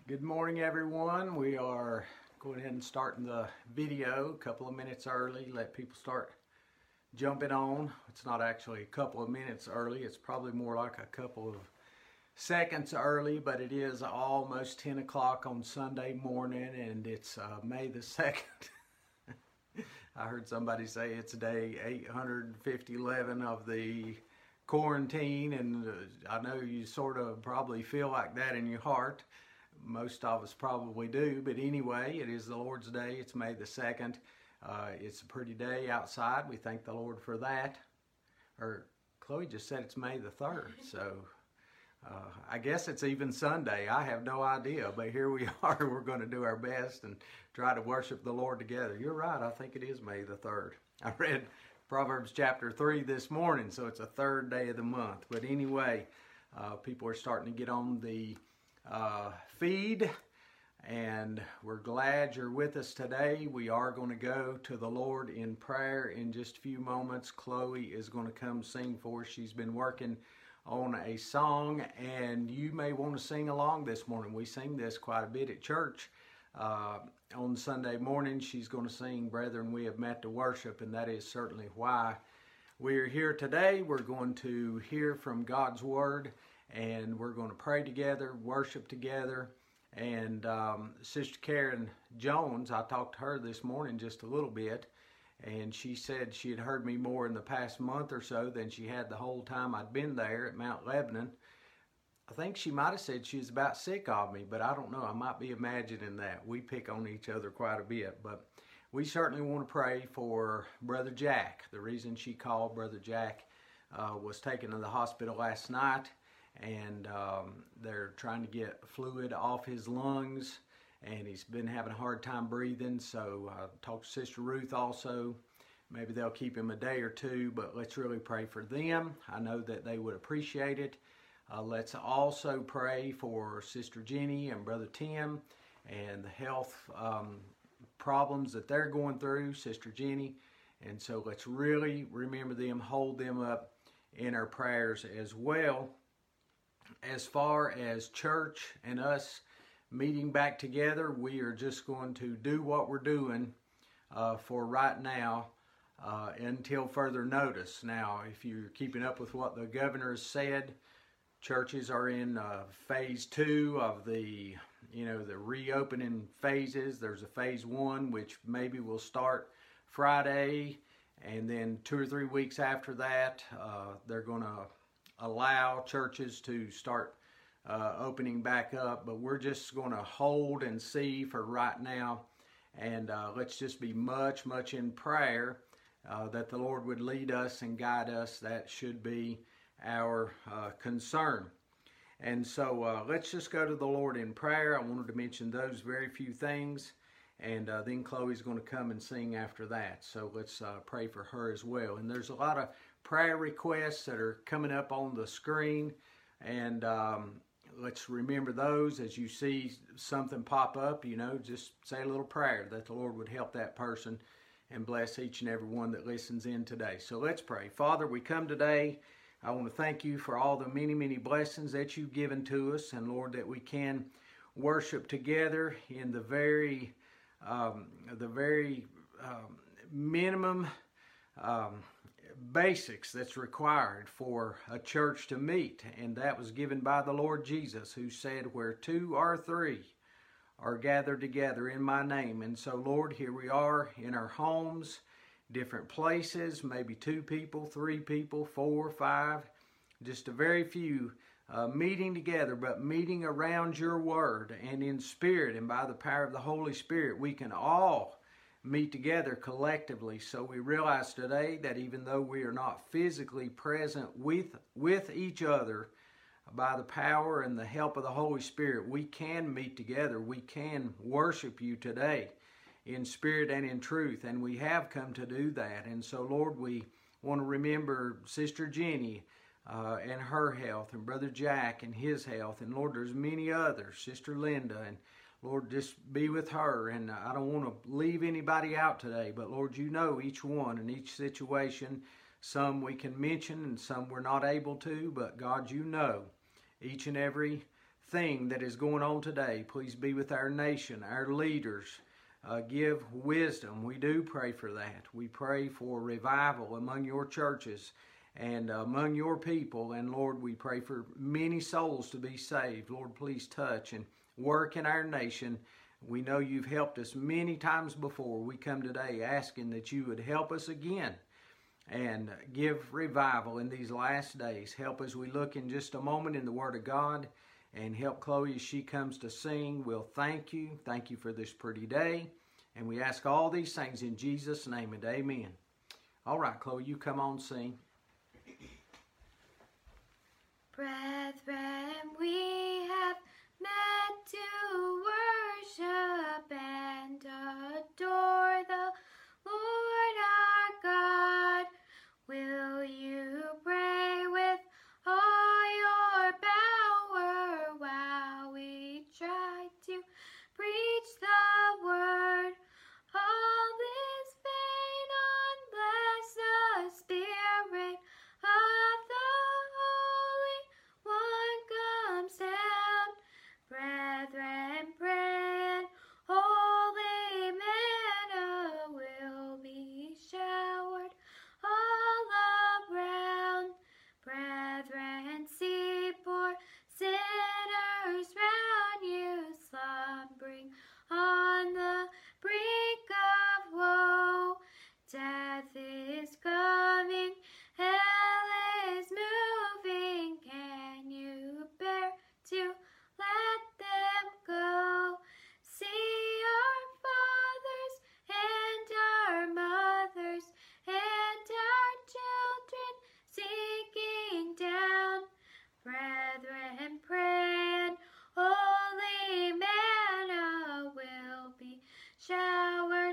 Good morning, everyone. We are going ahead and starting the video a couple of minutes early. Let people start jumping on. It's not actually a couple of minutes early. It's probably more like a couple of seconds early, but it is almost 10 o'clock on Sunday morning, and it's May the 2nd. I heard somebody say it's day 811 of the quarantine, and I know you sort of probably feel like that in your heart. Most of us probably do, but anyway, it is the Lord's Day. It's May the 2nd. It's a pretty day outside. We thank the Lord for that. Or Chloe just said it's May the 3rd, so I guess it's even Sunday. I have no idea, but here we are. We're going to do our best and try to worship the Lord together. You're right. I think it is May the 3rd. I read Proverbs chapter 3 this morning, so it's a third day of the month. But anyway, people are starting to get on the feed, and we're glad you're with us today. We are going to go to the Lord in prayer in just a few moments. Chloe is going to come sing for us. She's been working on a song, and you may want to sing along this morning. We sing this quite a bit at church. On Sunday morning, she's going to sing, "Brethren, we have met to worship," and that is certainly why we're here today. We're going to hear from God's Word, and we're going to pray together, worship together. And Sister Karen Jones, I talked to her this morning just a little bit, and she said she had heard me more in the past month or so than she had the whole time I'd been there at Mount Lebanon. I think she might have said she was about sick of me, but I don't know. I might be imagining that. We pick on each other quite a bit, but we certainly want to pray for Brother Jack. The reason she called, Brother Jack was taken to the hospital last night, and they're trying to get fluid off his lungs, and he's been having a hard time breathing. So I talked to Sister Ruth also. Maybe they'll keep him a day or two, but let's really pray for them. I know that they would appreciate it. Let's also pray for Sister Jenny and Brother Tim and the health problems that they're going through, Sister Jenny. And so let's really remember them, hold them up in our prayers as well. As far as church and us meeting back together, we are just going to do what we're doing for right now until further notice. Now, if you're keeping up with what the governor has said, churches are in phase 2 of the reopening phases. There's a phase 1, which maybe will start Friday, and then 2 or 3 weeks after that, they're going to allow churches to start opening back up. But we're just going to hold and see for right now, and let's just be much in prayer that the Lord would lead us and guide us. That should be our concern. And so let's just go to the Lord in prayer. I wanted to mention those very few things, and then Chloe's going to come and sing after that. So let's pray for her as well. And there's a lot of prayer requests that are coming up on the screen, and let's remember those. As you see something pop up, just say a little prayer that the Lord would help that person and bless each and every one that listens in today. So let's pray. Father, we come today. I want to thank you for all the many blessings that you've given to us, and Lord, that we can worship together in the very minimum basics that's required for a church to meet, and that was given by the Lord Jesus, who said, "Where 2 or 3 are gathered together in my name." And so, Lord, here we are in our homes, different places, maybe 2 people, 3 people, 4, 5, just a very few meeting together, but meeting around your word and in spirit, and by the power of the Holy Spirit, we can all meet together collectively. So we realize today that even though we are not physically present with each other, by the power and the help of the Holy Spirit, we can meet together. We can worship you today in spirit and in truth, and we have come to do that. And so, Lord, we want to remember Sister Jenny and her health, and Brother Jack and his health, and Lord, there's many others, Sister Linda, and Lord, just be with her. And I don't want to leave anybody out today, but Lord, you know each one and each situation. Some we can mention and some we're not able to, but God, you know each and every thing that is going on today. Please be with our nation, our leaders. Give wisdom. We do pray for that. We pray for revival among your churches and among your people. And Lord, we pray for many souls to be saved. Lord, please touch and work in our nation. We know you've helped us many times before. We come today asking that you would help us again and give revival in these last days. Help as we look in just a moment in the Word of God, and help Chloe as she comes to sing. We'll thank you. Thank you for this pretty day. And we ask all these things in Jesus' name, and amen. All right, Chloe, you come on, sing. Brethren, we have met to worship and adore the Lord our God. Will you pray with all your power while we try to preach the word? All is vain unless the Spirit of the Holy One comes down. Brethren, pray, and holy manna will be showered all around. Brethren, see poor sinners round you slumbering on the brink of woe. Death is coming, hell is moving. Can you bear to let them go? See our fathers and our mothers and our children sinking down. Brethren, pray, and holy manna will be showered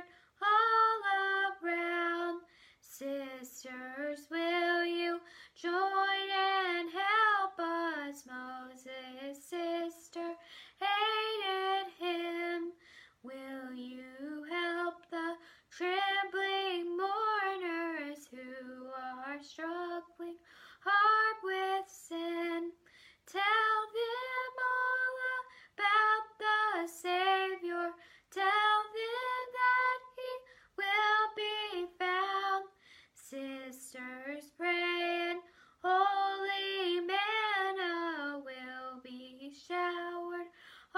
all around. Sisters, will you join and help us? Moses' sister hated him. Will you help the trembling mourners who are struggling hard with sin? Tell them all about the Savior. Tell them that he will be found. Sisters, pray, and holy manna will be showered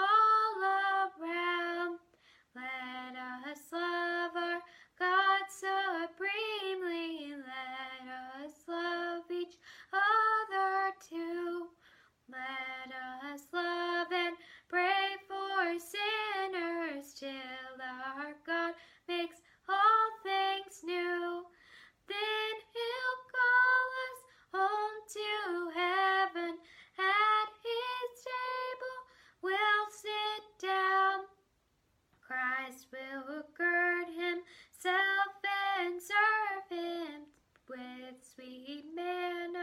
all around. Let us love our God supremely. Let us love each other too. Let us love and pray for sinners till our God makes all things new. Then he'll call us home to heaven. At his table we'll sit down. Christ will gird himself and serve him with sweet manna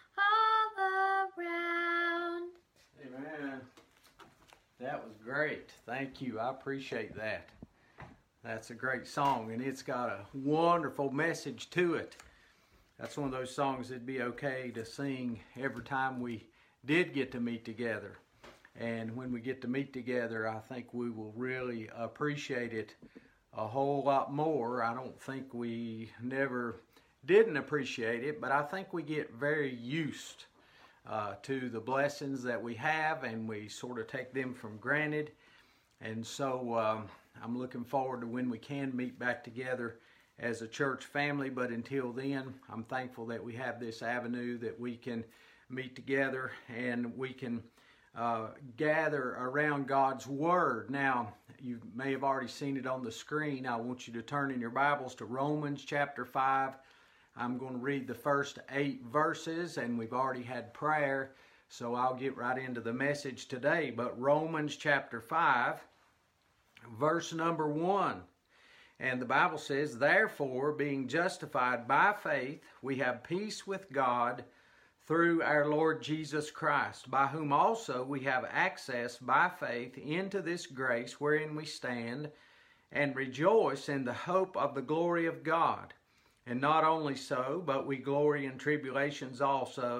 all around. Amen. That was great. Thank you. I appreciate that. That's a great song, and it's got a wonderful message to it. That's one of those songs that'd be okay to sing every time we did get to meet together. And when we get to meet together, I think we will really appreciate it a whole lot more. I don't think we never didn't appreciate it, but I think we get very used to the blessings that we have, and we sort of take them for granted. And so I'm looking forward to when we can meet back together as a church family. But until then, I'm thankful that we have this avenue that we can meet together and we can gather around God's Word. Now, you may have already seen it on the screen. I want you to turn in your Bibles to Romans chapter 5. I'm going to read the first 8 verses, and we've already had prayer, so I'll get right into the message today. But Romans chapter 5, verse number 1. And the Bible says, "Therefore, being justified by faith, we have peace with God through our Lord Jesus Christ, by whom also we have access by faith into this grace wherein we stand, and rejoice in the hope of the glory of God. And not only so, but we glory in tribulations also,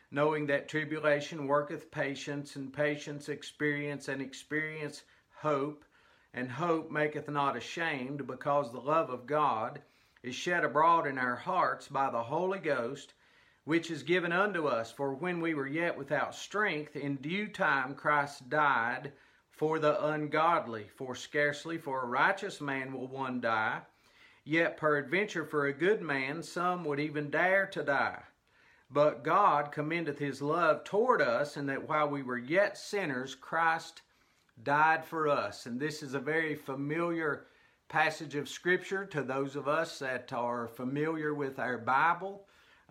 knowing that tribulation worketh patience, and patience experience, and experience hope. And hope maketh not ashamed, because the love of God is shed abroad in our hearts by the Holy Ghost, which is given unto us. For when we were yet without strength, in due time Christ died for the ungodly. For scarcely for a righteous man will one die, yet peradventure for a good man some would even dare to die. But God commendeth his love toward us, and that while we were yet sinners, Christ died for us. And this is a very familiar passage of Scripture to those of us that are familiar with our Bible.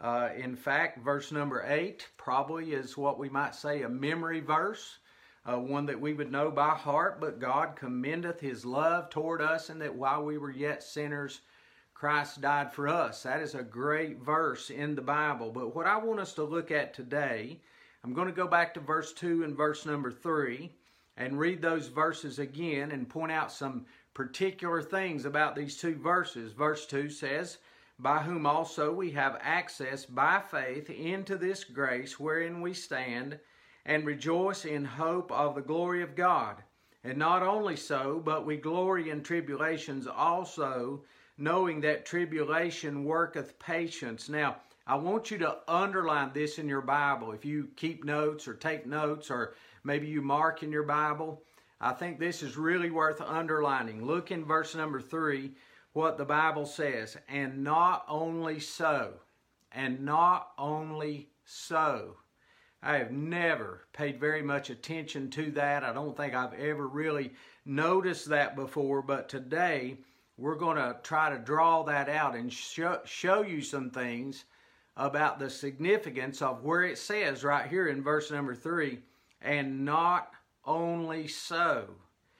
In fact, verse number 8 probably is what we might say a memory verse, one that we would know by heart. But God commendeth his love toward us, and that while we were yet sinners, Christ died for us. That is a great verse in the Bible. But what I want us to look at today, I'm going to go back to verse 2 and verse number 3 and read those verses again and point out some particular things about these two verses. Verse 2 says, by whom also we have access by faith into this grace wherein we stand, and rejoice in hope of the glory of God. And not only so, but we glory in tribulations also, knowing that tribulation worketh patience. Now, I want you to underline this in your Bible. If you keep notes or take notes, or maybe you mark in your Bible, I think this is really worth underlining. Look in verse number 3, what the Bible says. And not only so, and not only so. I have never paid very much attention to that. I don't think I've ever really noticed that before, but today we're going to try to draw that out and show you some things about the significance of where it says right here in verse number 3, and not only so.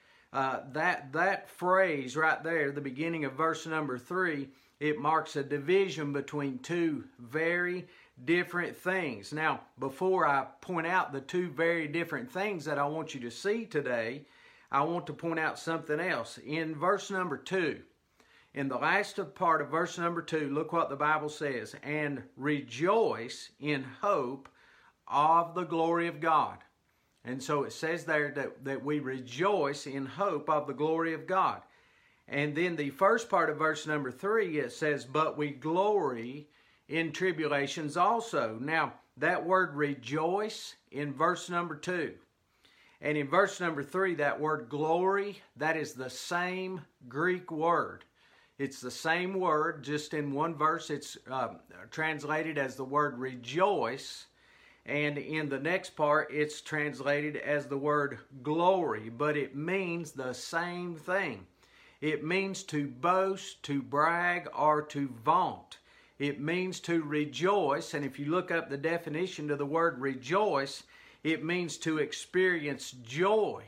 That phrase right there, the beginning of verse number 3, it marks a division between two very different things. Now, before I point out the two very different things that I want you to see today, I want to point out something else. In verse number 2, in the last part of verse number 2, look what the Bible says. And rejoice in hope of the glory of God. And so it says there that we rejoice in hope of the glory of God. And then the first part of verse number 3, it says, but we glory in tribulations also. Now, that word rejoice in verse number 2. And in verse number 3, that word glory, that is the same Greek word. It's the same word, just in one verse it's translated as the word rejoice. And in the next part, it's translated as the word glory. But it means the same thing. It means to boast, to brag, or to vaunt. It means to rejoice. And if you look up the definition to the word rejoice, it means to experience joy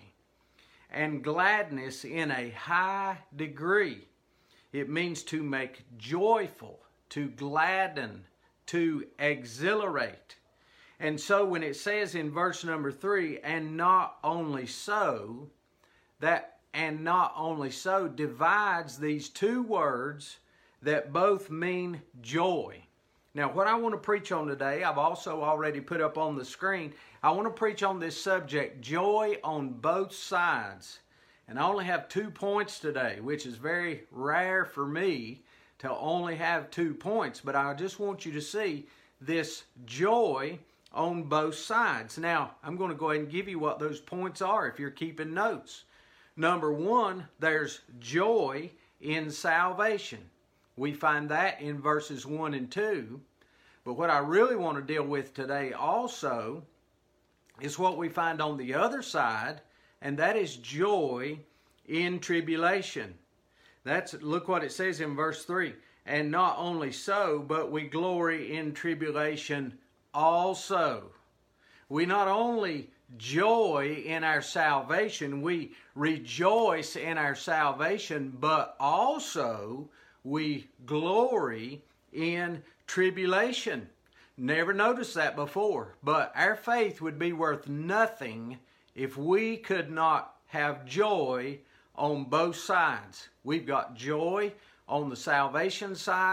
and gladness in a high degree. It means to make joyful, to gladden, to exhilarate. And so when it says in verse number 3, and not only so, that and not only so divides these two words that both mean joy. Now, what I want to preach on today, I've also already put up on the screen. I want to preach on this subject, joy on both sides. And I only have 2 points today, which is very rare for me to only have 2 points. But I just want you to see this joy on both sides. Now, I'm going to go ahead and give you what those points are if you're keeping notes. Number 1, there's joy in salvation. We find that in verses 1 and 2. But what I really want to deal with today also is what we find on the other side, and that is joy in tribulation. Look what it says in verse 3. And not only so, but we glory in tribulation also. We not only joy in our salvation, we rejoice in our salvation, but also we glory in tribulation. Never noticed that before, but our faith would be worth nothing if we could not have joy on both sides. We've got joy on the salvation side,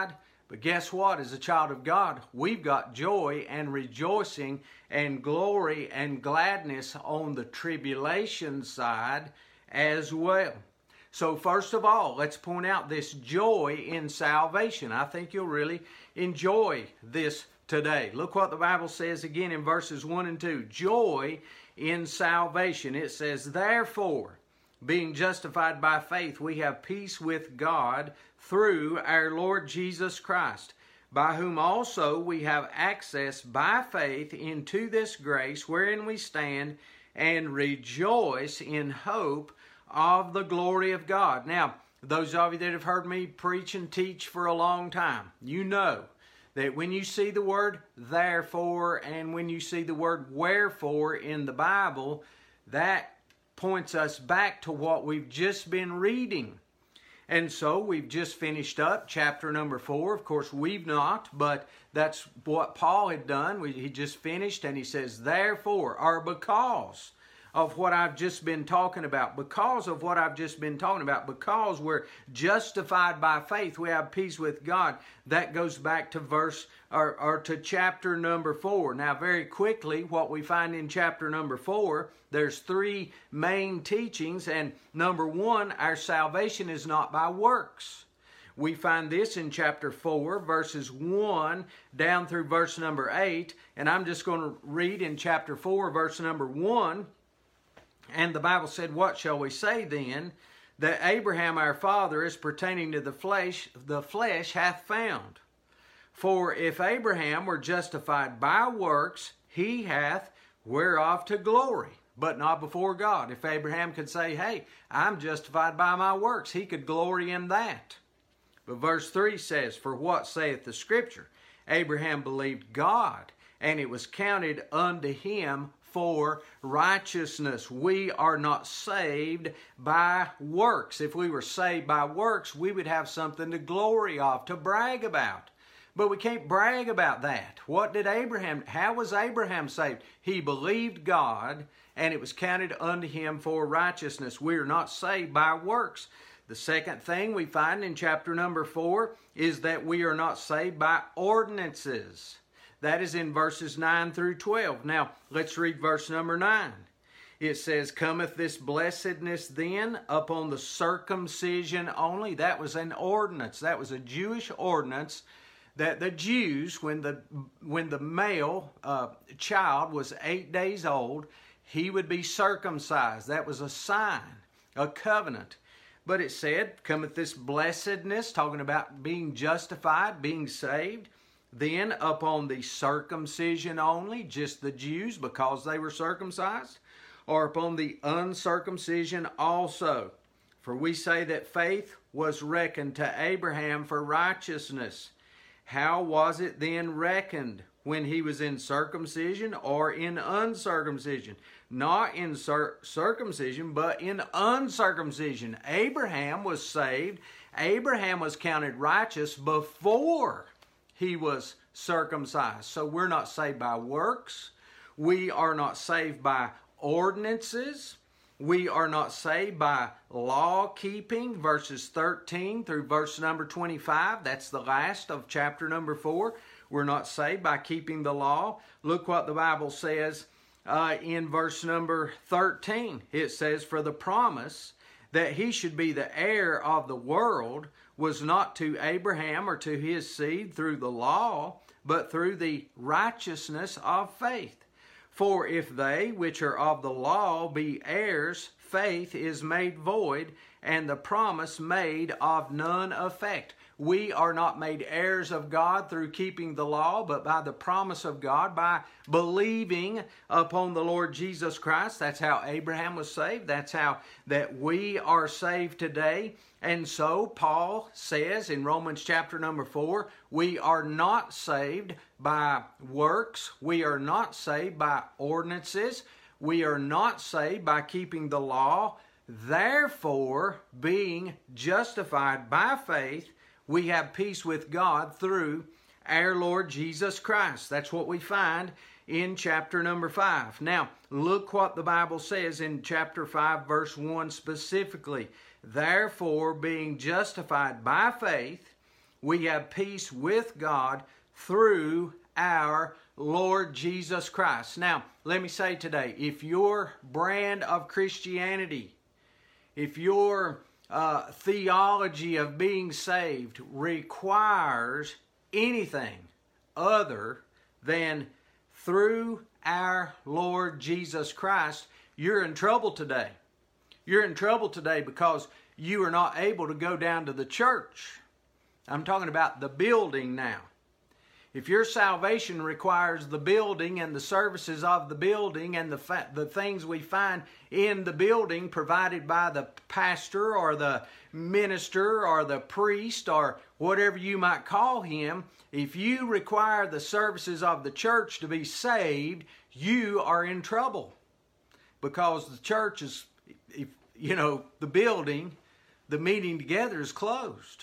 But guess what? As a child of God, we've got joy and rejoicing and glory and gladness on the tribulation side as well. So first of all, let's point out this joy in salvation. I think you'll really enjoy this today. Look what the Bible says again in verses 1 and 2. Joy in salvation. It says, therefore, being justified by faith, we have peace with God through our Lord Jesus Christ, by whom also we have access by faith into this grace wherein we stand and rejoice in hope of the glory of God. Now, those of you that have heard me preach and teach for a long time, you know that when you see the word therefore and when you see the word wherefore in the Bible, that points us back to what we've just been reading. And so we've just finished up chapter number 4. Of course, we've not, but that's what Paul had done. He just finished and he says, therefore, or because of what I've just been talking about, because of what I've just been talking about, because we're justified by faith, we have peace with God. That goes back to to chapter number 4. Now, very quickly, what we find in chapter number 4, there's 3 main teachings, and number 1, our salvation is not by works. We find this in chapter 4, verses 1 down through verse number 8, and I'm just going to read in chapter 4, verse number 1. And the Bible said, what shall we say then? That Abraham our father, as pertaining to the flesh hath found. For if Abraham were justified by works, he hath whereof to glory, but not before God. If Abraham could say, hey, I'm justified by my works, he could glory in that. But verse 3 says, for what saith the Scripture? Abraham believed God, and it was counted unto him for righteousness. We are not saved by works. If we were saved by works, we would have something to glory of, to brag about. But we can't brag about that. How was Abraham saved? He believed God, and it was counted unto him for righteousness. We are not saved by works. The second thing we find in chapter number 4 is that we are not saved by ordinances. That is in verses 9 through 12. Now, let's read verse number 9. It says, cometh this blessedness then upon the circumcision only? That was an ordinance. That was a Jewish ordinance that the Jews, when the male child was 8 days old, he would be circumcised. That was a sign, a covenant. But it said, cometh this blessedness, talking about being justified, being saved, then upon the circumcision only, just the Jews because they were circumcised, or upon the uncircumcision also. For we say that faith was reckoned to Abraham for righteousness. How was it then reckoned? When he was in circumcision or in uncircumcision? Not in circumcision, but in uncircumcision. Abraham was saved. Abraham was counted righteous before he was circumcised. So we're not saved by works. We are not saved by ordinances. We are not saved by law keeping, verses 13 through verse number 25. That's the last of chapter number 4. We're not saved by keeping the law. Look what the Bible says in verse number 13. It says, for the promise that he should be the heir of the world was not to Abraham or to his seed through the law, but through the righteousness of faith. For if they which are of the law be heirs, faith is made void, and the promise made of none effect. We are not made heirs of God through keeping the law, but by the promise of God, by believing upon the Lord Jesus Christ. That's how Abraham was saved. That's how that we are saved today. And so Paul says in Romans chapter number 4, we are not saved by works. We are not saved by ordinances. We are not saved by keeping the law. Therefore, being justified by faith, we have peace with God through our Lord Jesus Christ. That's what we find in chapter number 5. Now, look what the Bible says in chapter 5, verse 1 specifically. Therefore, being justified by faith, We have peace with God through our Lord Jesus Christ. Now, let me say today, if your brand of Christianity, if your theology of being saved requires anything other than through our Lord Jesus Christ, you're in trouble today. You're in trouble today because you are not able to go down to the church. I'm talking about the building now. If your salvation requires the building and the services of the building and the things we find in the building provided by the pastor or the minister or the priest or whatever you might call him, if you require the services of the church to be saved, you are in trouble. Because the church is, the building, the meeting together is closed.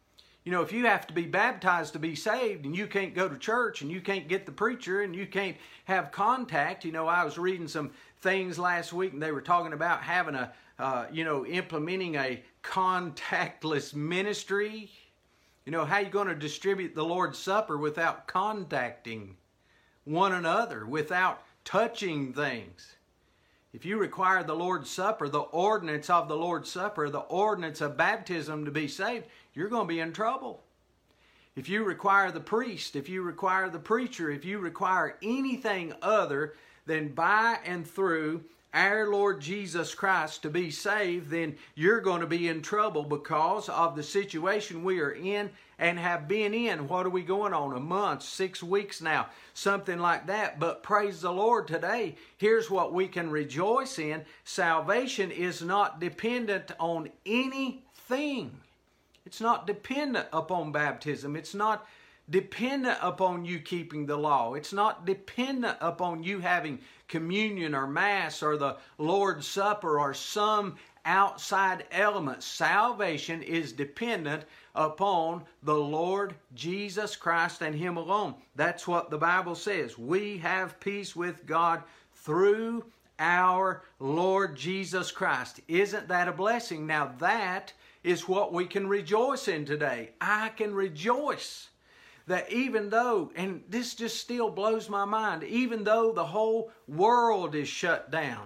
If you have to be baptized to be saved and you can't go to church and you can't get the preacher and you can't have contact, I was reading some things last week and they were talking about having implementing a contactless ministry. How are you going to distribute the Lord's Supper without contacting one another, without touching things? If you require the Lord's Supper, the ordinance of the Lord's Supper, the ordinance of baptism to be saved, you're going to be in trouble. If you require the priest, if you require the preacher, if you require anything other than by and through our Lord Jesus Christ to be saved, then you're going to be in trouble because of the situation we are in and have been in. What are we going on? A month, 6 weeks now, something like that. But praise the Lord today, here's what we can rejoice in. Salvation is not dependent on anything. It's not dependent upon baptism. It's not dependent upon you keeping the law. It's not dependent upon you having communion or Mass or the Lord's Supper or some outside element. Salvation is dependent upon the Lord Jesus Christ and Him alone. That's what the Bible says. We have peace with God through our Lord Jesus Christ. Isn't that a blessing? Now that is what we can rejoice in today. I can rejoice that even though, and this just still blows my mind, even though the whole world is shut down,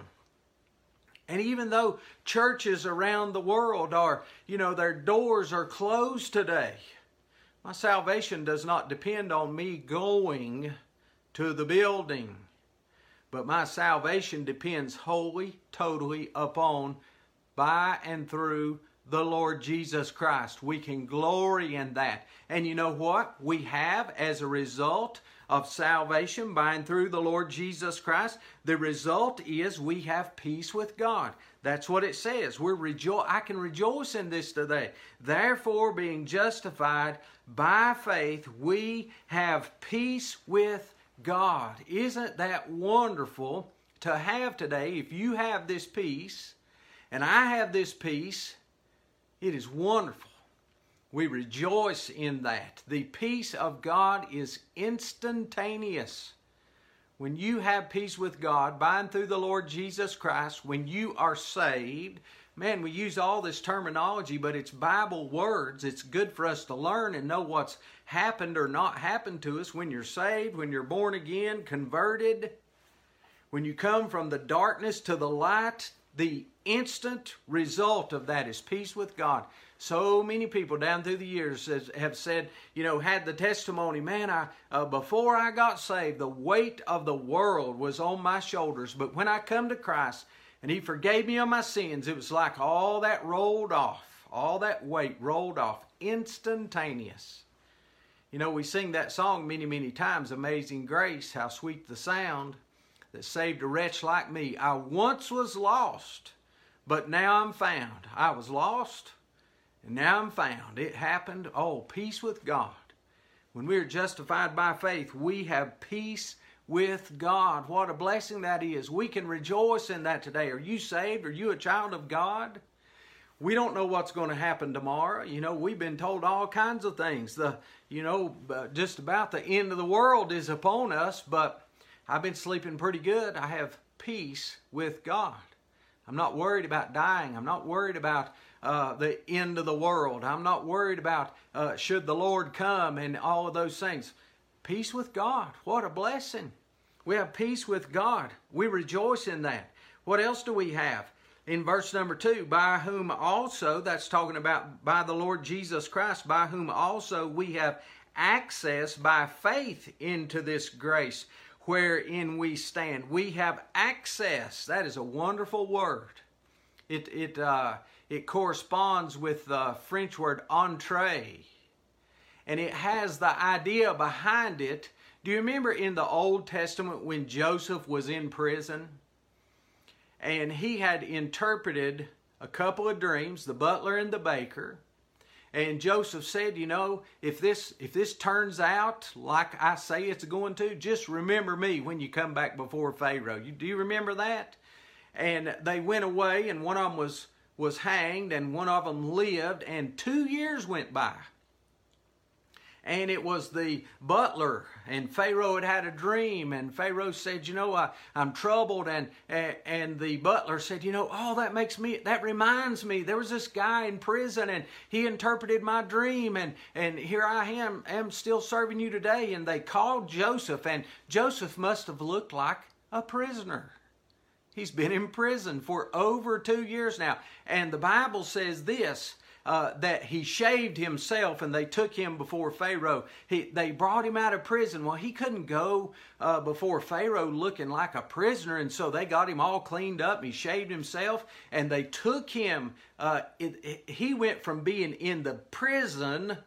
and even though churches around the world are, their doors are closed today, my salvation does not depend on me going to the building, but my salvation depends wholly, totally upon, by and through the Lord Jesus Christ. We can glory in that. And you know what? We have, as a result of salvation by and through the Lord Jesus Christ, the result is we have peace with God. That's what it says. I can rejoice in this today. Therefore, being justified by faith, we have peace with God. Isn't that wonderful to have today? If you have this peace, and I have this peace, it is wonderful. We rejoice in that. The peace of God is instantaneous. When you have peace with God by and through the Lord Jesus Christ, when you are saved, man, we use all this terminology, but it's Bible words. It's good for us to learn and know what's happened or not happened to us when you're saved, when you're born again, converted. When you come from the darkness to the light, the instant result of that is peace with God. So many people down through the years have said, had the testimony, man, before I got saved, the weight of the world was on my shoulders. But when I come to Christ and He forgave me of my sins, it was like all that rolled off. All that weight rolled off. Instantaneous. We sing that song many, many times, Amazing Grace, how sweet the sound that saved a wretch like me. I once was lost, but now I'm found. I was lost, and now I'm found. It happened. Oh, peace with God. When we are justified by faith, we have peace with God. What a blessing that is. We can rejoice in that today. Are you saved? Are you a child of God? We don't know what's going to happen tomorrow. We've been told all kinds of things. Just about the end of the world is upon us, but I've been sleeping pretty good. I have peace with God. I'm not worried about dying. I'm not worried about the end of the world. I'm not worried about should the Lord come and all of those things. Peace with God. What a blessing. We have peace with God. We rejoice in that. What else do we have? In verse number 2, by whom also, that's talking about by the Lord Jesus Christ, by whom also we have access by faith into this grace wherein we stand. We have access. That is a wonderful word. It corresponds with the French word entrée. And it has the idea behind it. Do you remember in the Old Testament when Joseph was in prison? And he had interpreted a couple of dreams, the butler and the baker. And Joseph said, you know, if this turns out like I say it's going to, just remember me when you come back before Pharaoh. Do you remember that? And they went away, and one of them was hanged, and one of them lived, and 2 years went by. And it was the butler, and Pharaoh had a dream, and Pharaoh said, you know, I'm troubled, and the butler said, you know, oh, that reminds me, there was this guy in prison, and he interpreted my dream, and here I am still serving you today. And they called Joseph, and Joseph must have looked like a prisoner. He's been in prison for over 2 years now, and the Bible says this, that he shaved himself and they took him before Pharaoh. They brought him out of prison. Well, he couldn't go before Pharaoh looking like a prisoner, and so they got him all cleaned up. He shaved himself and they took him. He went from being in the prison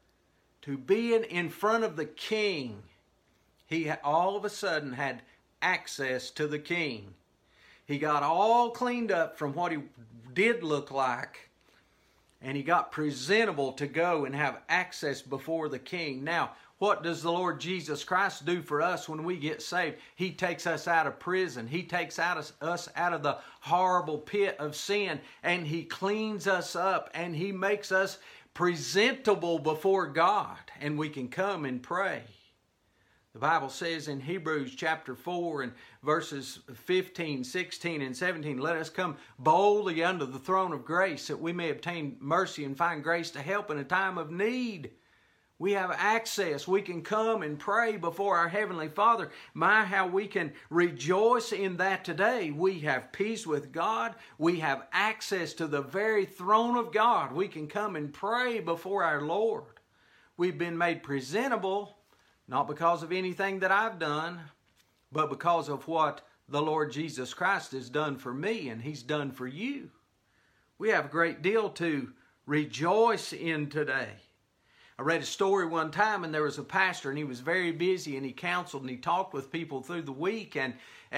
to being in front of the king. He all of a sudden had access to the king. He got all cleaned up from what he did look like, and he got presentable to go and have access before the king. Now, what does the Lord Jesus Christ do for us when we get saved? He takes us out of prison. He takes us out of the horrible pit of sin, and He cleans us up, and He makes us presentable before God, and we can come and pray. The Bible says in Hebrews chapter 4 and verses 15, 16, and 17, let us come boldly unto the throne of grace that we may obtain mercy and find grace to help in a time of need. We have access. We can come and pray before our Heavenly Father. My, how we can rejoice in that today. We have peace with God. We have access to the very throne of God. We can come and pray before our Lord. We've been made presentable, not because of anything that I've done, but because of what the Lord Jesus Christ has done for me and He's done for you. We have a great deal to rejoice in today. I read a story one time, and there was a pastor, and he was very busy, and he counseled and he talked with people through the week, and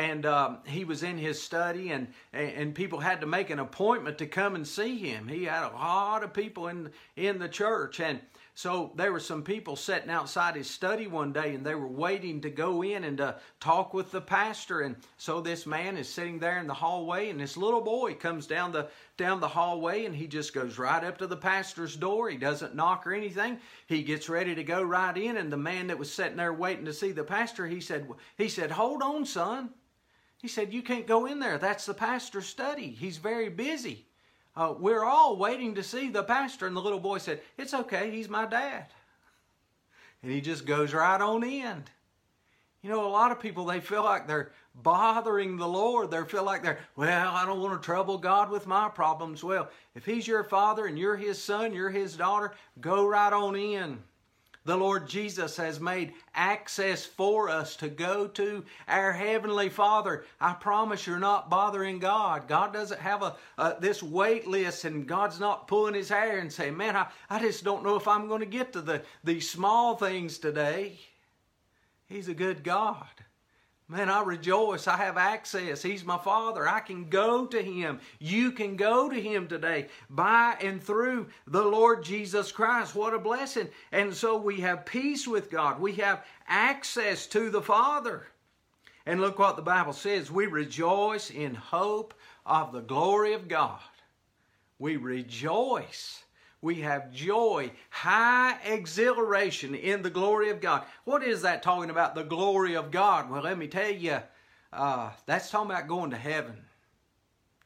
he was in his study, and people had to make an appointment to come and see him. He had a lot of people in the church, and so there were some people sitting outside his study one day, and they were waiting to go in and to talk with the pastor. And so this man is sitting there in the hallway, and this little boy comes down the hallway, and he just goes right up to the pastor's door. He doesn't knock or anything. He gets ready to go right in, and the man that was sitting there waiting to see the pastor, he said, "Hold on, son." He said, "You can't go in there. That's the pastor's study. He's very busy. We're all waiting to see the pastor." And the little boy said, "It's okay, he's my dad." And he just goes right on in. You know, a lot of people, they feel like they're bothering the Lord. They feel like I don't want to trouble God with my problems. Well, if He's your Father and you're His son, you're His daughter, go right on in. The Lord Jesus has made access for us to go to our Heavenly Father. I promise you're not bothering God. God doesn't have this wait list, and God's not pulling His hair and saying, "Man, I just don't know if I'm going to get to these small things today." He's a good God. Man, I rejoice. I have access. He's my Father. I can go to Him. You can go to Him today by and through the Lord Jesus Christ. What a blessing. And so we have peace with God. We have access to the Father. And look what the Bible says. We rejoice in hope of the glory of God. We rejoice. We have joy, high exhilaration in the glory of God. What is that talking about, the glory of God? Well, let me tell you, that's talking about going to heaven.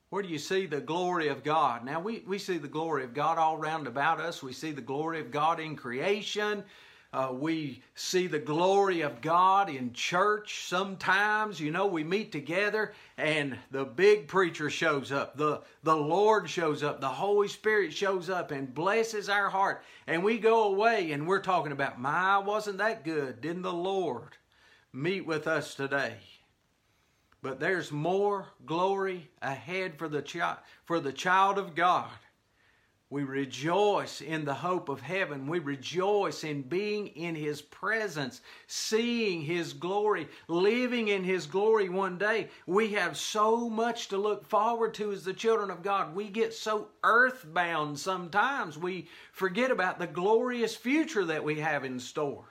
Where do you see the glory of God? Now, we see the glory of God all round about us. We see the glory of God in creation. We see the glory of God in church sometimes. You know, we meet together and the big preacher shows up. The Lord shows up. The Holy Spirit shows up and blesses our heart. And we go away and we're talking about, my, wasn't that good? Didn't the Lord meet with us today? But there's more glory ahead for the child of God. We rejoice in the hope of heaven. We rejoice in being in His presence, seeing His glory, living in His glory one day. We have so much to look forward to as the children of God. We get so earthbound sometimes. We forget about the glorious future that we have in store.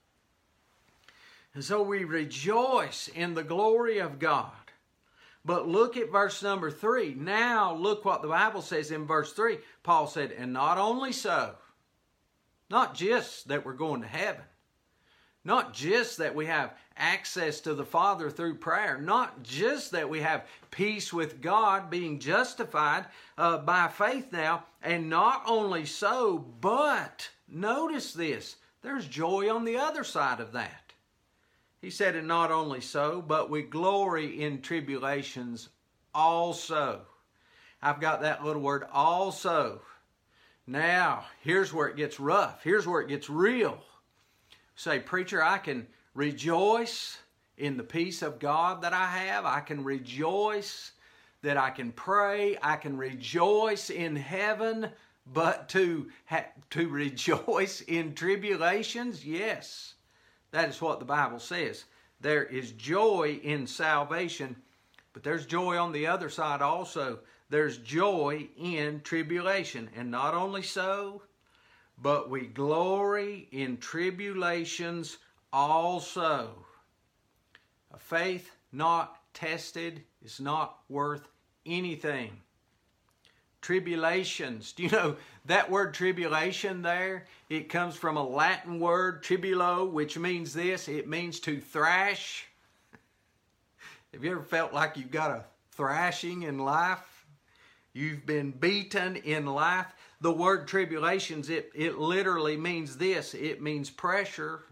And so we rejoice in the glory of God. But look at verse number 3. Now look what the Bible says in verse 3. Paul said, and not only so, not just that we're going to heaven, not just that we have access to the Father through prayer, not just that we have peace with God, being justified by faith now, and not only so, but notice this, there's joy on the other side of that. He said, and not only so, but we glory in tribulations also. I've got that little word, also. Now, here's where it gets rough. Here's where it gets real. Say, preacher, I can rejoice in the peace of God that I have. I can rejoice that I can pray. I can rejoice in heaven. But to rejoice in tribulations, yes. That is what the Bible says. There is joy in salvation, but there's joy on the other side also. There's joy in tribulation. And not only so, but we glory in tribulations also. A faith not tested is not worth anything. Tribulations. Do you know that word tribulation there? It comes from a Latin word, tribulo, which means this. It means to thrash. Have you ever felt like you've got a thrashing in life? You've been beaten in life. The word tribulations, it literally means this. It means pressure.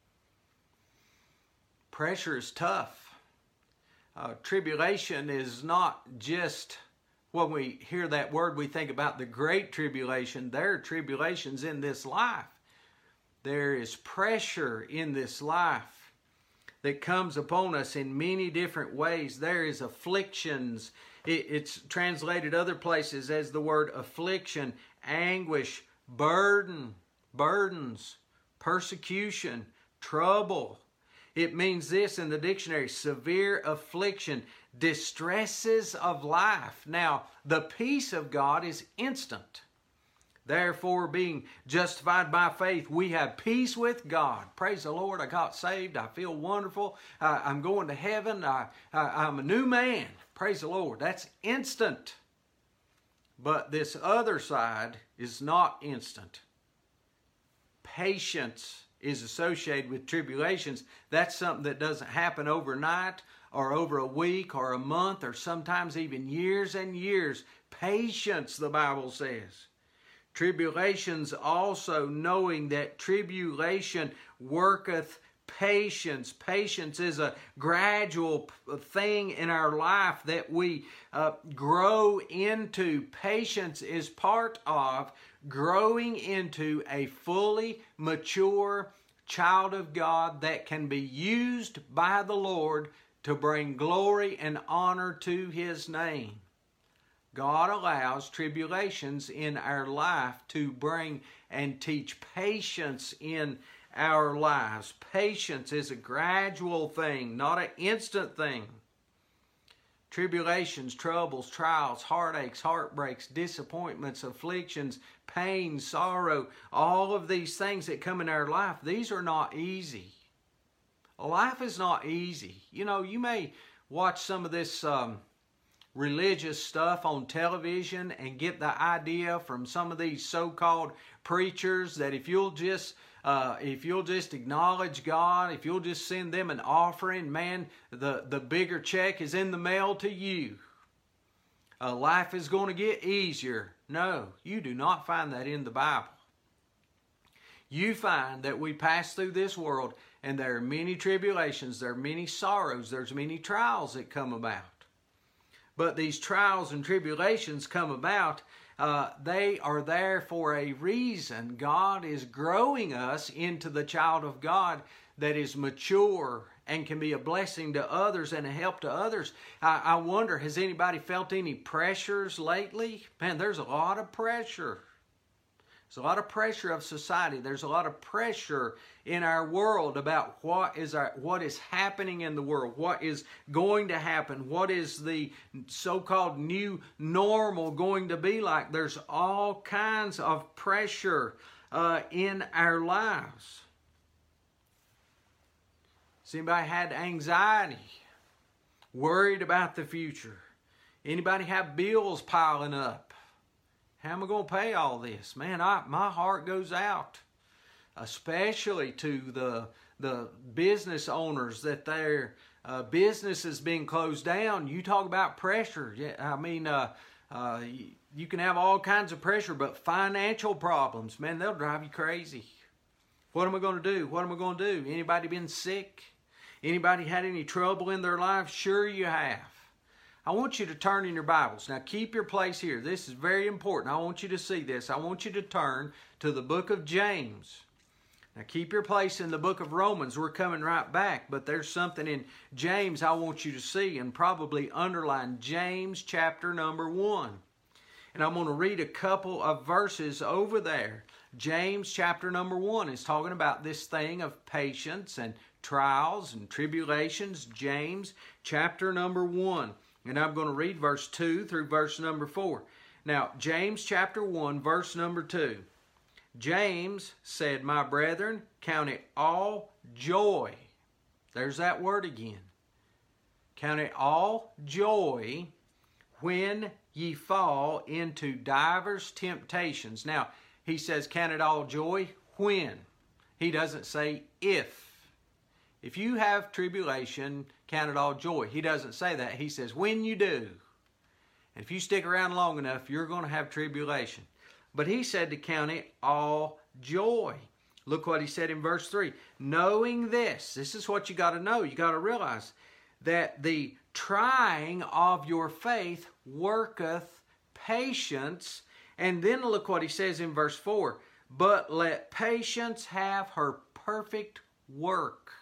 Pressure is tough. Tribulation is not just... When we hear that word, we think about the great tribulation. There are tribulations in this life. There is pressure in this life that comes upon us in many different ways. There is afflictions. It's translated other places as the word affliction, anguish, burdens, persecution, trouble. It means this in the dictionary, severe affliction, distresses of life. Now, the peace of God is instant. Therefore, being justified by faith, we have peace with God. Praise the Lord, I got saved. I feel wonderful. I'm going to heaven. I'm a new man. Praise the Lord. That's instant. But this other side is not instant. Patience is associated with tribulations. That's something that doesn't happen overnight or over a week or a month or sometimes even years and years. Patience, the Bible says. Tribulations also, knowing that tribulation worketh patience. Patience is a gradual thing in our life that we grow into. Patience is part of growing into a fully mature child of God that can be used by the Lord to bring glory and honor to His name. God allows tribulations in our life to bring and teach patience in our lives. Patience is a gradual thing, not an instant thing. Tribulations, troubles, trials, heartaches, heartbreaks, disappointments, afflictions, pain, sorrow, all of these things that come in our life, these are not easy. Life is not easy. You know, you may watch some of this religious stuff on television and get the idea from some of these so-called preachers that if you'll just acknowledge God, if you'll just send them an offering, man, the bigger check is in the mail to you. life is going to get easier. No, you do not find that in the Bible. You find that we pass through this world and there are many tribulations, there are many sorrows, there's many trials that come about. But these trials and tribulations come about, they are there for a reason. God is growing us into the child of God that is mature and can be a blessing to others and a help to others. I wonder, has anybody felt any pressures lately? Man, there's a lot of pressure. There's a lot of pressure of society. There's a lot of pressure in our world about what is happening in the world, what is going to happen, what is the so-called new normal going to be like. There's all kinds of pressure in our lives. Has anybody had anxiety, worried about the future? Anybody have bills piling up? How am I going to pay all this? Man, my heart goes out, especially to the business owners that their business is being closed down. You talk about pressure. Yeah, I mean, you can have all kinds of pressure, but financial problems, man, they'll drive you crazy. What am I going to do? What am I going to do? Anybody been sick? Anybody had any trouble in their life? Sure you have. I want you to turn in your Bibles. Now keep your place here. This is very important. I want you to see this. I want you to turn to the book of James. Now keep your place in the book of Romans. We're coming right back. But there's something in James I want you to see and probably underline. James chapter number 1. And I'm going to read a couple of verses over there. James chapter number 1 is talking about this thing of patience and trials and tribulations. James chapter number 1. And I'm going to read verse 2 through verse number 4. Now, James chapter 1, verse number 2. James said, "My brethren, count it all joy." There's that word again. Count it all joy when ye fall into divers temptations. Now, he says count it all joy when. He doesn't say if. If you have tribulation, count it all joy. He doesn't say that. He says when you do. And if you stick around long enough, you're going to have tribulation. But he said to count it all joy. Look what he said in verse 3. Knowing this is what you got to know. You got to realize that the trying of your faith worketh patience. And then look what he says in verse 4. But let patience have her perfect work.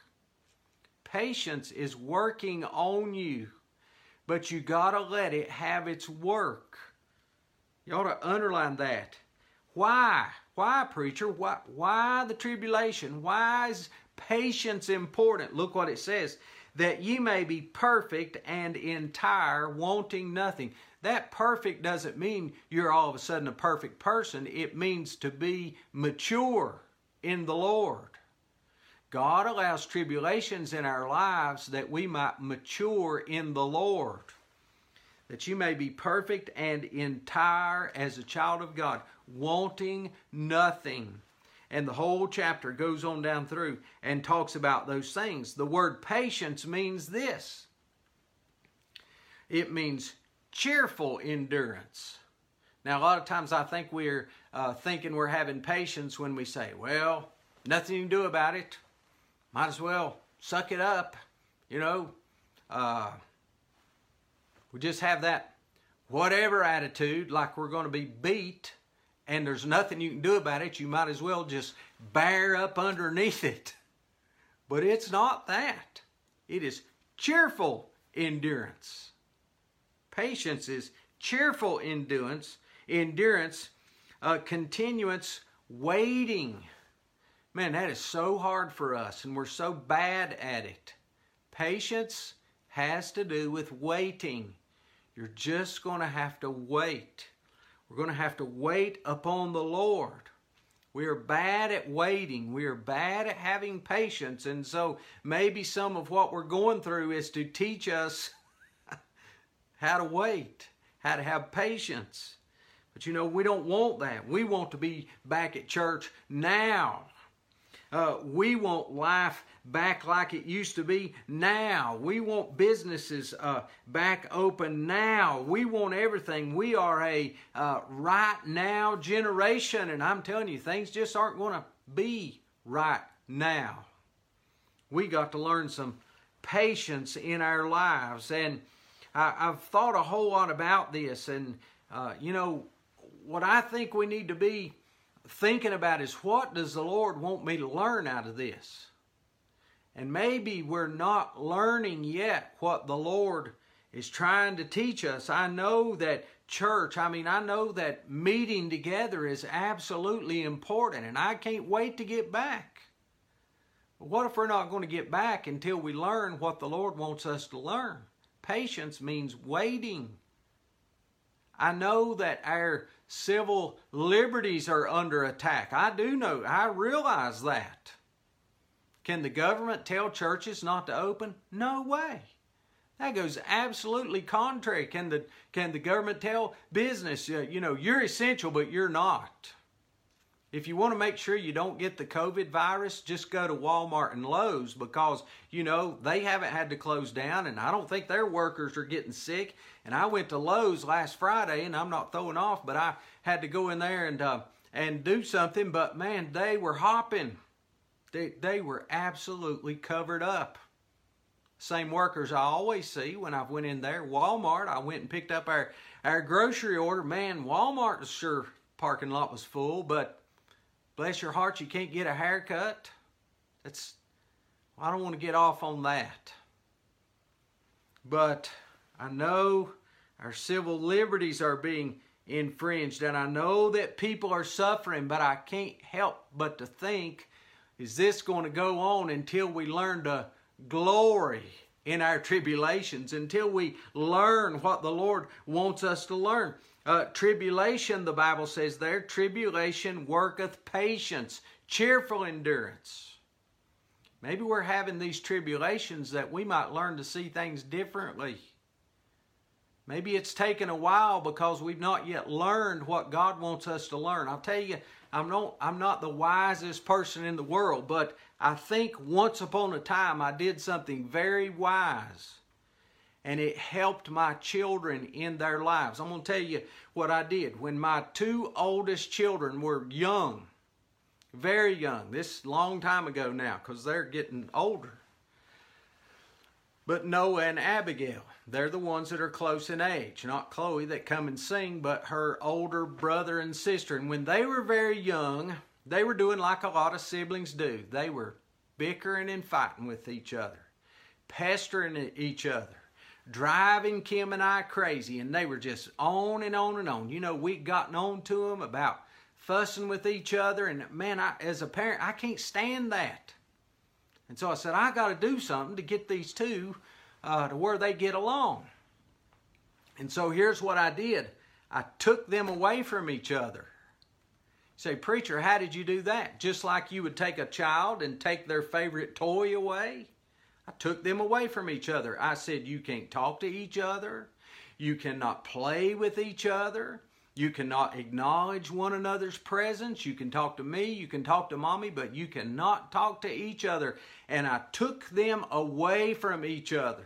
Patience is working on you, but you got to let it have its work. You ought to underline that. Why? Why, preacher? Why the tribulation? Why is patience important? Look what it says. That ye may be perfect and entire, wanting nothing. That perfect doesn't mean you're all of a sudden a perfect person. It means to be mature in the Lord. God allows tribulations in our lives that we might mature in the Lord. That you may be perfect and entire as a child of God, wanting nothing. And the whole chapter goes on down through and talks about those things. The word patience means this. It means cheerful endurance. Now, a lot of times I think we're thinking we're having patience when we say, well, nothing you can do about it. Might as well suck it up, you know. We just have that whatever attitude, like we're going to be beat, and there's nothing you can do about it. You might as well just bear up underneath it. But it's not that. It is cheerful endurance. Patience is cheerful endurance, continuance, waiting. Man, that is so hard for us, and we're so bad at it. Patience has to do with waiting. You're just going to have to wait. We're going to have to wait upon the Lord. We are bad at waiting. We are bad at having patience, and so maybe some of what we're going through is to teach us how to wait, how to have patience. But you know, we don't want that. We want to be back at church now. We want life back like it used to be now. We want businesses back open now. We want everything. We are a right now generation, and I'm telling you, things just aren't going to be right now. We got to learn some patience in our lives, and I've thought a whole lot about this, and you know, what I think we need to be thinking about is, what does the Lord want me to learn out of this? And maybe we're not learning yet what the Lord is trying to teach us. I know that I know that meeting together is absolutely important, and I can't wait to get back. But what if we're not going to get back until we learn what the Lord wants us to learn? Patience means waiting. I know that our civil liberties are under attack. I do know. I realize that. Can the government tell churches not to open? No way. That goes absolutely contrary. Can the government tell business, you're essential, but you're not? If you want to make sure you don't get the COVID virus, just go to Walmart and Lowe's, because, they haven't had to close down, and I don't think their workers are getting sick. And I went to Lowe's last Friday, and I'm not throwing off, but I had to go in there and do something. But man, they were hopping. They were absolutely covered up. Same workers I always see when I went in there. Walmart, I went and picked up our grocery order. Man, Walmart's sure parking lot was full, but bless your heart, you can't get a haircut. I don't want to get off on that. But I know our civil liberties are being infringed, and I know that people are suffering, but I can't help but to think, is this going to go on until we learn to glory in our tribulations, until we learn what the Lord wants us to learn? Tribulation, the Bible says there, tribulation worketh patience, cheerful endurance. Maybe we're having these tribulations that we might learn to see things differently. Maybe it's taken a while because we've not yet learned what God wants us to learn. I'll tell you, I'm not the wisest person in the world, but I think once upon a time I did something very wise, and it helped my children in their lives. I'm going to tell you what I did. When my two oldest children were young, very young, this is a long time ago now because they're getting older, but Noah and Abigail, they're the ones that are close in age. Not Chloe that come and sing, but her older brother and sister. And when they were very young, they were doing like a lot of siblings do. They were bickering and fighting with each other, pestering each other, driving Kim and I crazy. And they were just on and on and on. We'd gotten on to them about fussing with each other. And man, as a parent, I can't stand that. And so I said, I got to do something to get these two to where they get along. And so here's what I did. I took them away from each other. You say, preacher, how did you do that? Just like you would take a child and take their favorite toy away. I took them away from each other. I said, you can't talk to each other. You cannot play with each other. You cannot acknowledge one another's presence. You can talk to me, you can talk to mommy, but you cannot talk to each other. And I took them away from each other.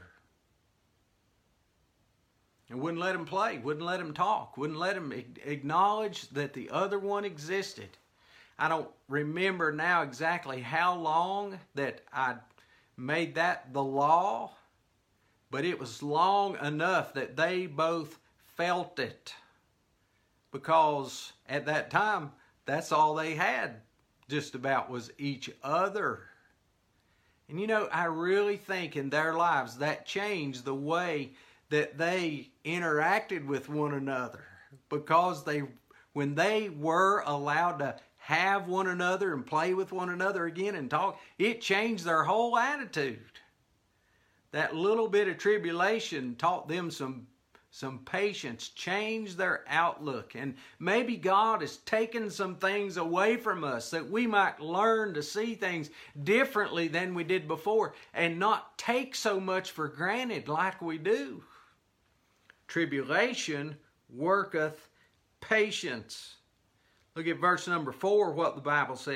And wouldn't let them play, wouldn't let them talk, wouldn't let them acknowledge that the other one existed. I don't remember now exactly how long that I made that the law, but it was long enough that they both felt it. Because at that time, that's all they had just about was each other. And I really think in their lives that changed the way that they interacted with one another. Because when they were allowed to have one another and play with one another again and talk, it changed their whole attitude. That little bit of tribulation taught them some patience, changed their outlook. And maybe God has taken some things away from us that we might learn to see things differently than we did before and not take so much for granted like we do. Tribulation worketh patience. Look at verse number 4, what the Bible says.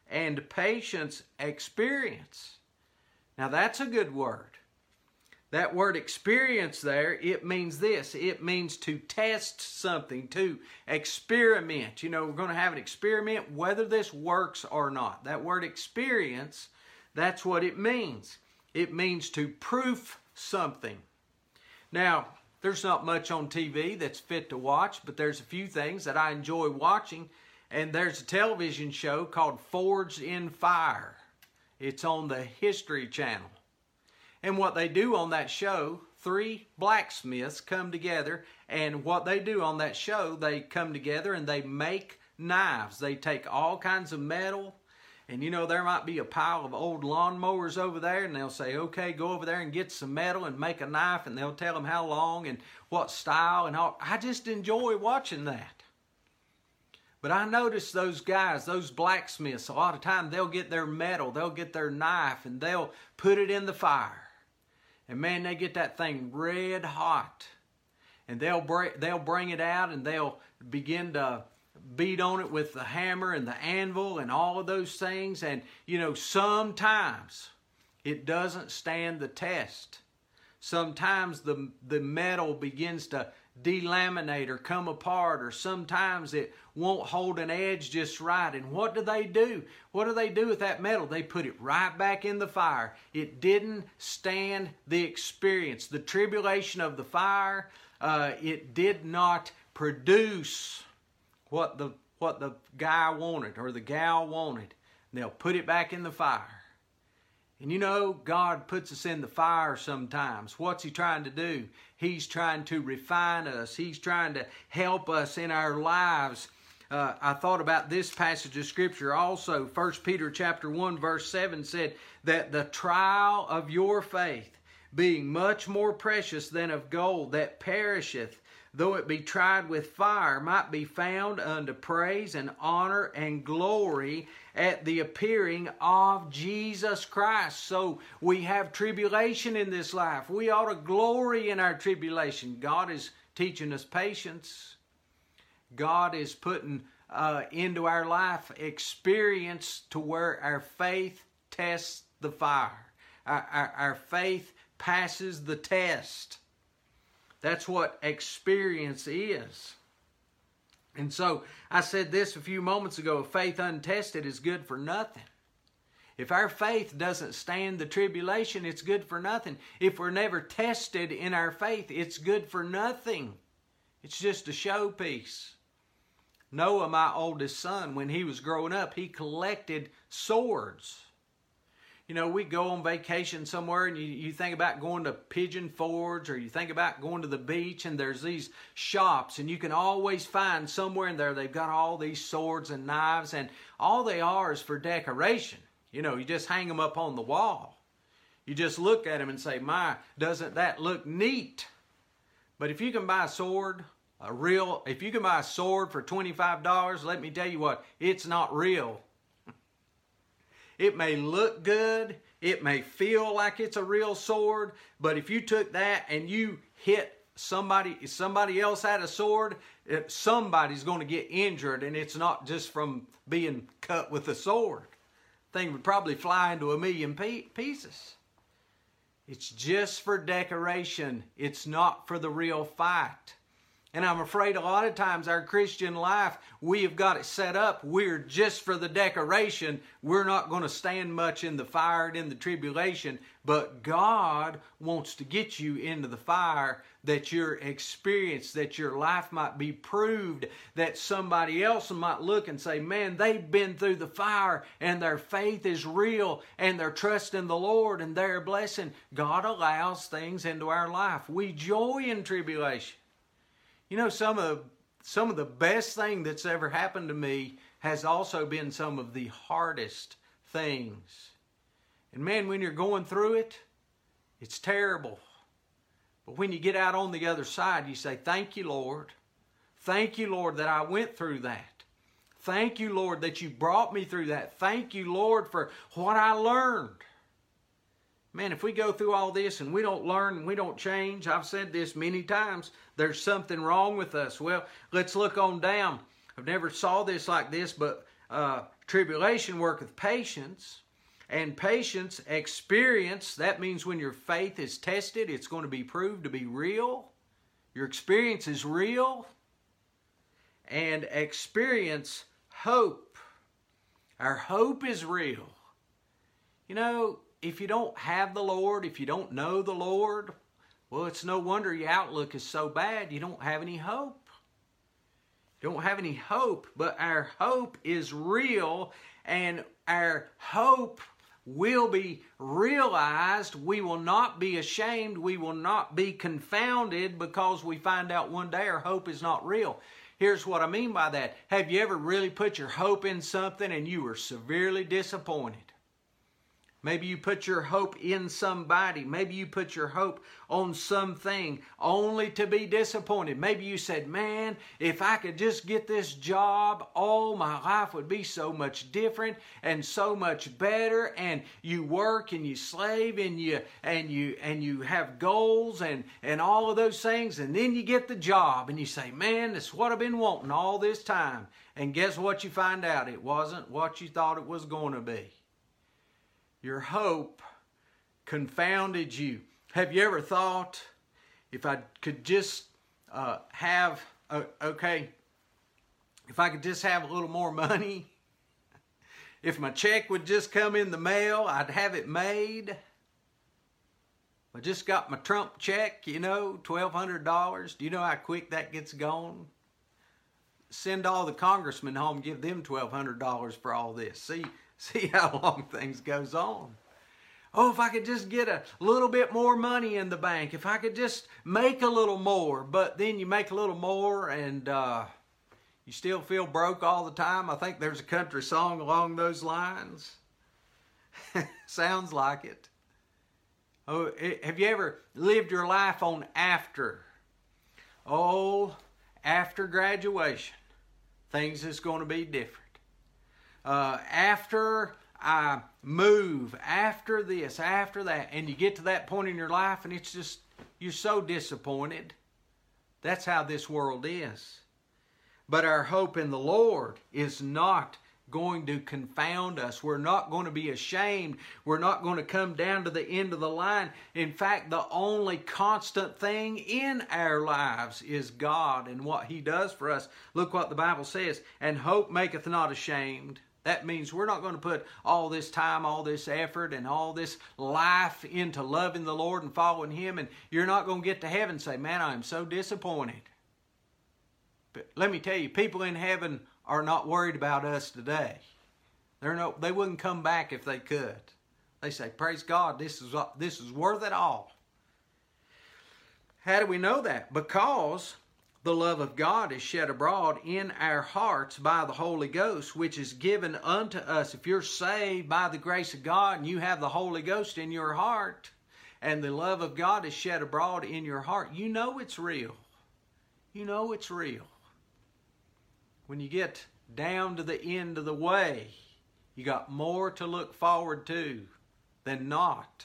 and patience experience. Now that's a good word. That word experience there, it means this. It means to test something, to experiment. You know, we're going to have an experiment whether this works or not. That word experience, that's what it means. It means to proof something. Now, there's not much on TV that's fit to watch, but there's a few things that I enjoy watching. And there's a television show called Forged in Fire. It's on the History Channel. And what they do on that show, 3 blacksmiths come together, and what they do on that show, they come together and they make knives. They take all kinds of metal, and you know, there might be a pile of old lawnmowers over there, and they'll say, okay, go over there and get some metal and make a knife, and they'll tell them how long and what style and all. I just enjoy watching that. But I notice those guys, those blacksmiths, a lot of time they'll get their metal, they'll get their knife, and they'll put it in the fire. And man, they get that thing red hot. And they'll bring it out and they'll begin to beat on it with the hammer and the anvil and all of those things. And you know, sometimes it doesn't stand the test. Sometimes the metal begins to delaminate or come apart, or sometimes it won't hold an edge just right. And what do they do? What do they do with that metal? They put it right back in the fire. It didn't stand the experience, the tribulation of the fire. It did not produce what the guy wanted or the gal wanted. And they'll put it back in the fire. And you know, God puts us in the fire sometimes. What's He trying to do? He's trying to refine us. He's trying to help us in our lives. I thought about this passage of Scripture also. 1 Peter chapter 1 verse 7 said that the trial of your faith, being much more precious than of gold that perisheth, though it be tried with fire, might be found unto praise and honor and glory at the appearing of Jesus Christ. So we have tribulation in this life. We ought to glory in our tribulation. God is teaching us patience. God is putting into our life experience to where our faith tests the fire. Our faith passes the test. That's what experience is. And so I said this a few moments ago, faith untested is good for nothing. If our faith doesn't stand the tribulation, it's good for nothing. If we're never tested in our faith, it's good for nothing. It's just a showpiece. Noah, my oldest son, when he was growing up, he collected swords. You know, we go on vacation somewhere and you think about going to Pigeon Forge, or you think about going to the beach, and there's these shops, and you can always find somewhere in there they've got all these swords and knives, and all they are is for decoration. You know, you just hang them up on the wall. You just look at them and say, my, doesn't that look neat? But if you can buy a sword, if you can buy a sword for $25, let me tell you what, it's not real. It may look good, it may feel like it's a real sword, but if you took that and you hit somebody else had a sword, somebody's going to get injured, and it's not just from being cut with a sword. The thing would probably fly into a million pieces. It's just for decoration. It's not for the real fight. And I'm afraid a lot of times our Christian life, we have got it set up. We're just for the decoration. We're not going to stand much in the fire and in the tribulation. But God wants to get you into the fire, that your experience, that your life might be proved, that somebody else might look and say, man, they've been through the fire and their faith is real and they're trusting the Lord and they're blessing. God allows things into our life. We joy in tribulation. You know, some of the best thing that's ever happened to me has also been some of the hardest things. And man, when you're going through it, it's terrible. But when you get out on the other side, you say, thank you, Lord. Thank you, Lord, that I went through that. Thank you, Lord, that you brought me through that. Thank you, Lord, for what I learned. Man, if we go through all this and we don't learn and we don't change, I've said this many times, there's something wrong with us. Well, let's look on down. I've never saw this like this, but tribulation worketh patience, and patience experience. That means when your faith is tested, it's going to be proved to be real. Your experience is real. And experience hope. Our hope is real. You know, if you don't have the Lord, if you don't know the Lord, well, it's no wonder your outlook is so bad. You don't have any hope. You don't have any hope, but our hope is real, and our hope will be realized. We will not be ashamed. We will not be confounded because we find out one day our hope is not real. Here's what I mean by that. Have you ever really put your hope in something and you were severely disappointed? Maybe you put your hope in somebody. Maybe you put your hope on something only to be disappointed. Maybe you said, man, if I could just get this job, oh, my life would be so much different and so much better. And you work and you slave and you have goals and all of those things. And then you get the job and you say, man, this is what I've been wanting all this time. And guess what you find out? It wasn't what you thought it was going to be. Your hope confounded you. Have you ever thought, if I could just if I could just have a little more money, if my check would just come in the mail, I'd have it made. I just got my Trump check, you know, $1,200. Do you know how quick that gets gone? Send all the congressmen home, give them $1,200 for all this. See how long things goes on. Oh, if I could just get a little bit more money in the bank. If I could just make a little more. But then you make a little more and you still feel broke all the time. I think there's a country song along those lines. Sounds like it. Oh, have you ever lived your life on after? Oh, after graduation, things is going to be different. After I move, after this, after that, and you get to that point in your life and it's just, you're so disappointed. That's how this world is. But our hope in the Lord is not going to confound us. We're not going to be ashamed. We're not going to come down to the end of the line. In fact, the only constant thing in our lives is God and what He does for us. Look what the Bible says, and hope maketh not ashamed. That means we're not going to put all this time, all this effort, and all this life into loving the Lord and following Him, and you're not going to get to heaven and say, man, I'm so disappointed. But let me tell you, people in heaven are not worried about us today. They wouldn't come back if they could. They say, praise God, this is worth it all. How do we know that? Because the love of God is shed abroad in our hearts by the Holy Ghost, which is given unto us. If you're saved by the grace of God and you have the Holy Ghost in your heart, and the love of God is shed abroad in your heart, you know it's real. You know it's real. When you get down to the end of the way, you got more to look forward to than not.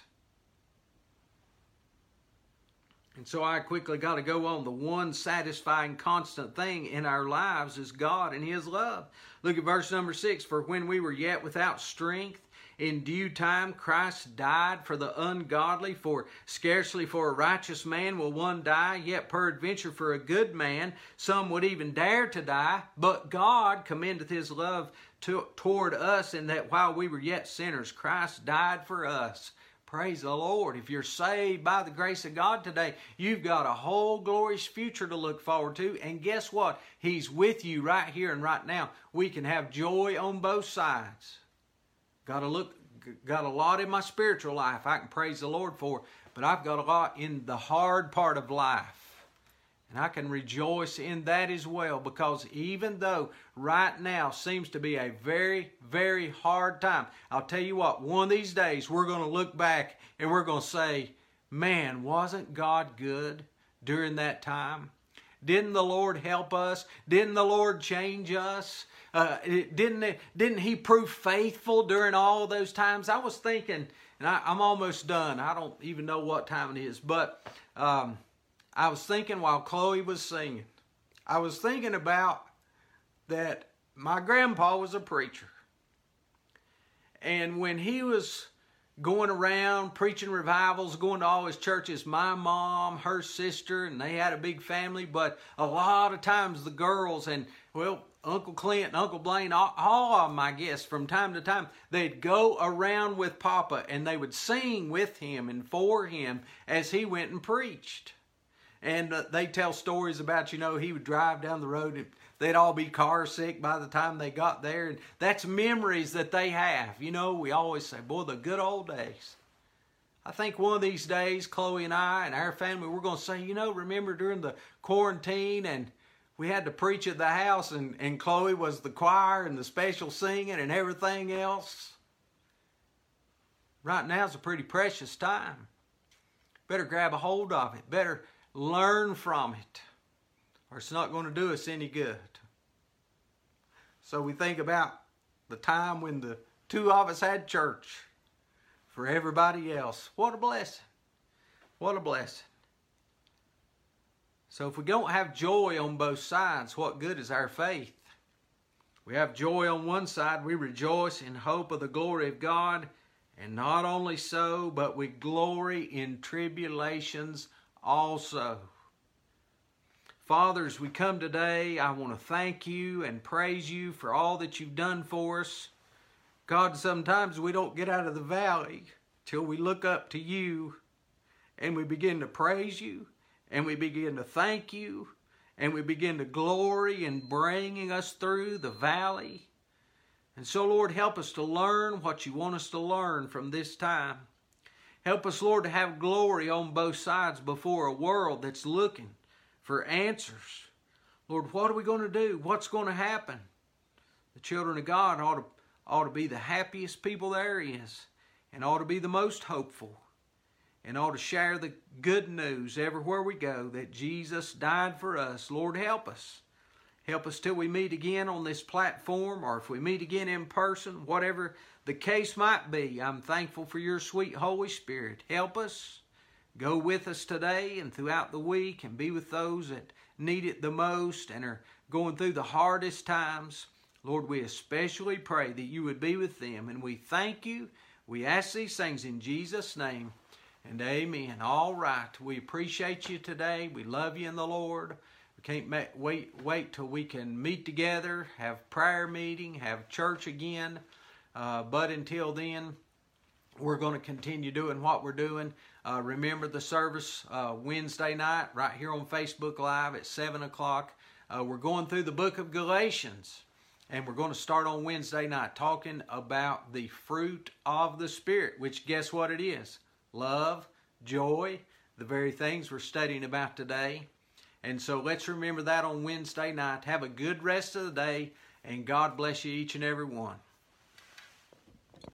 And so I quickly got to go on. The one satisfying constant thing in our lives is God and His love. Look at verse number 6. For when we were yet without strength, in due time Christ died for the ungodly. For scarcely for a righteous man will one die, yet peradventure for a good man some would even dare to die. But God commendeth His love toward us, in that while we were yet sinners, Christ died for us. Praise the Lord. If you're saved by the grace of God today, you've got a whole glorious future to look forward to. And guess what? He's with you right here and right now. We can have joy on both sides. Got a lot in my spiritual life I can praise the Lord for, but I've got a lot in the hard part of life. And I can rejoice in that as well, because even though right now seems to be a very, very hard time, I'll tell you what, one of these days we're going to look back and we're going to say, man, wasn't God good during that time? Didn't the Lord help us? Didn't the Lord change us? Didn't He prove faithful during all those times? I was thinking, and I'm almost done. I don't even know what time it is, but I was thinking while Chloe was singing, I was thinking about that my grandpa was a preacher. And when he was going around preaching revivals, going to all his churches, my mom, her sister, and they had a big family, but a lot of times the girls and, well, Uncle Clint and Uncle Blaine, all of them, I guess, from time to time, they'd go around with Papa and they would sing with him and for him as he went and preached. And they'd tell stories about, you know, he would drive down the road and they'd all be car sick by the time they got there. And that's memories that they have. You know, we always say, boy, the good old days. I think one of these days, Chloe and I and our family, we're going to say, you know, remember during the quarantine and we had to preach at the house and Chloe was the choir and the special singing and everything else. Right now is a pretty precious time. Better grab a hold of it. Better learn from it, or it's not going to do us any good. So we think about the time when the two of us had church for everybody else. What a blessing. What a blessing. So if we don't have joy on both sides, what good is our faith? We have joy on one side. We rejoice in hope of the glory of God. And not only so, but we glory in tribulations also. Father, as we come today, I want to thank you and praise you for all that you've done for us. God, sometimes we don't get out of the valley till we look up to you and we begin to praise you and we begin to thank you and we begin to glory in bringing us through the valley. And so, Lord, help us to learn what you want us to learn from this time. Help us, Lord, to have glory on both sides before a world that's looking for answers. Lord, what are we going to do? What's going to happen? The children of God ought to be the happiest people there is, and ought to be the most hopeful, and ought to share the good news everywhere we go that Jesus died for us. Lord, help us. Help us till we meet again on this platform, or if we meet again in person, whatever the case might be. I'm thankful for your sweet Holy Spirit. Help us. Go with us today and throughout the week and be with those that need it the most and are going through the hardest times. Lord, we especially pray that you would be with them, and we thank you. We ask these things in Jesus' name, and amen. All right. We appreciate you today. We love you in the Lord. Can't wait till we can meet together, have prayer meeting, have church again. But until then, we're going to continue doing what we're doing. Remember the service Wednesday night right here on Facebook Live at 7 o'clock. We're going through the book of Galatians. And we're going to start on Wednesday night talking about the fruit of the Spirit, which guess what it is? Love, joy, the very things we're studying about today. And so let's remember that on Wednesday night. Have a good rest of the day, and God bless you each and every one.